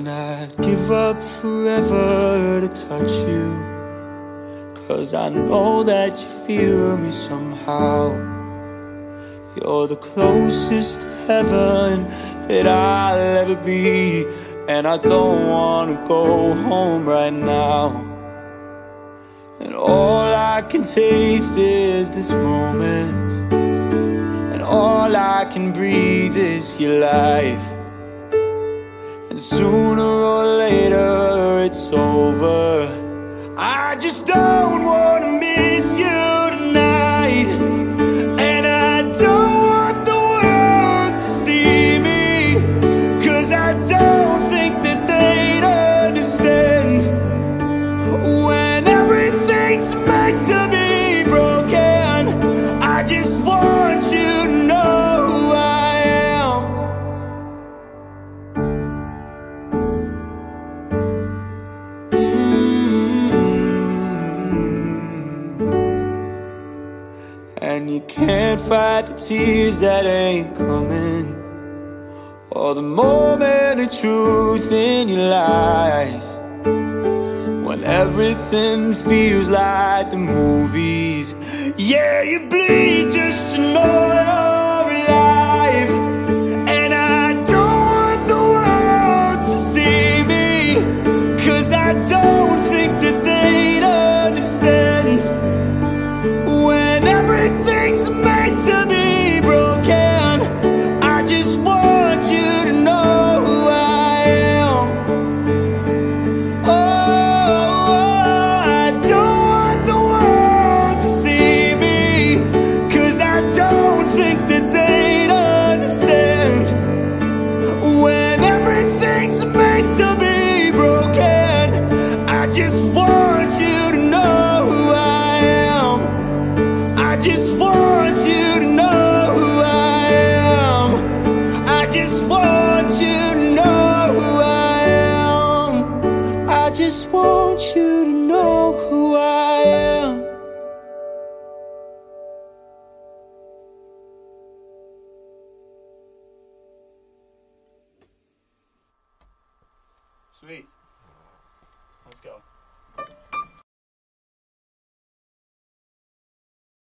And I'd give up forever to touch you, 'cause I know that you feel me somehow. You're the closest to heaven that I'll ever be, and I don't wanna go home right now. And all I can taste is this moment, and all I can breathe is your life. And sooner or later it's over. I just don't wanna miss you tonight, and I don't want the world to see me, 'cause I don't think that they'd understand when everything's meant to be broken. I just want you to know who I am. And you can't fight the tears that ain't coming, or the moment of truth in your lies. When everything feels like the movies, yeah, you bleed just to know you're alive. And I don't want the world to see me, 'cause I don't think that they'd understand when everything's meant to be broken. I just want you to know who I am. Oh, I don't want the world to see me, 'cause I don't think that they'd understand when everything's meant to be broken. I just want you to know who I am. I just want you to know who I am. I just want you to know who I am. I just want you to know who I am. Sweet. Let's go.